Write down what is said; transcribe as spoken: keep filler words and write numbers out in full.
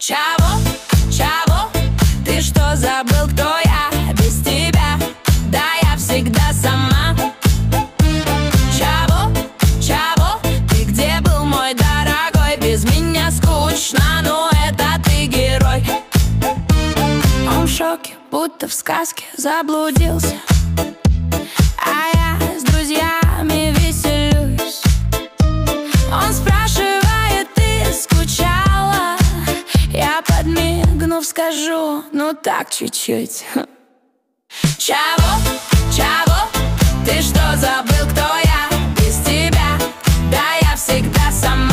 Чего, чего? Ты что, забыл, кто я без тебя? Да я всегда сама. Чего, чего? Ты где был, мой дорогой? Без меня скучно, но это ты герой. Он в шоке, будто в сказке заблудился, а я с друзьями веселюсь. Он спрашивает, ты скучала? Я, подмигнув, скажу, ну так, чуть-чуть. Чего, чего? Ты что, забыл, кто я без тебя? Да я всегда сама.